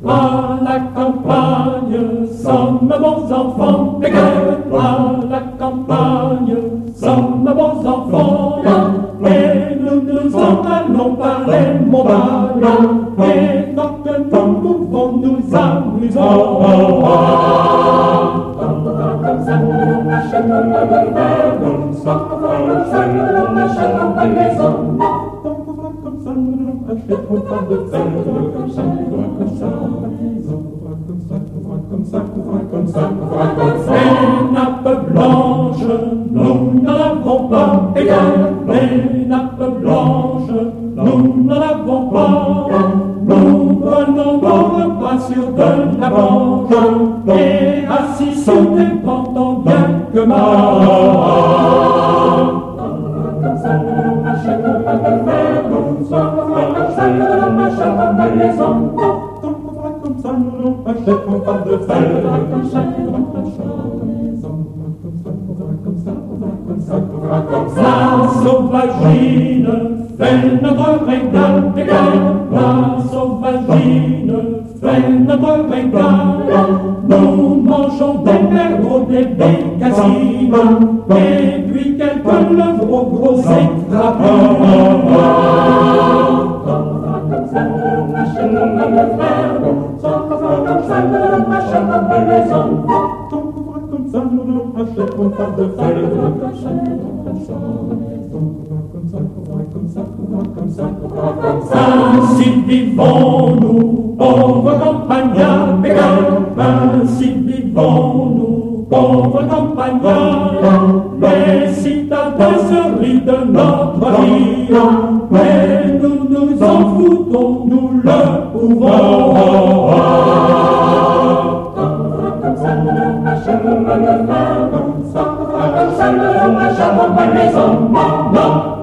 À la campagne, sommes bons enfants, à la campagne, sommes bons enfants, et nous nous en allons par les montagnes, et tant que nous pouvons nous amusons. Comme ça, nous achètons le verre, comme ça, nous achètons la maison. Comme ça, nous achètons pas de verre, comme ça, les nappes blanches, nous n'en avons pas, les nappes blanches, nous n'en avons pas. Nous prenons nos repas sur de la branche, et assis sur des bancs tant bien que mal. Comme ça, nous n'achètons pas de verre, comme ça, nous n'achètons pas de maison. Comme ça, nous n'achètons pas de verre, comme ça, la sauvagine fait notre régal, la sauvagine fait notre régal. Nous mangeons des perros, des bécassines, et puis quelques lèvres aux gros écrapés. Comme ça, nous n'achètons pas de verre, comme ça, nous n'achètons pas de maison. Comme ça, nous n'achètons pas de verre. Ainsi vivons-nous, pauvres campagnards, ainsi vivons-nous, pauvres campagnards, les citadins se rient de notre vie, mais nous nous en foutons, nous le pouvons. Comme ça, nous n'achètons pas de verre, comme ça, nous n'achètons pas de maison. Non, non.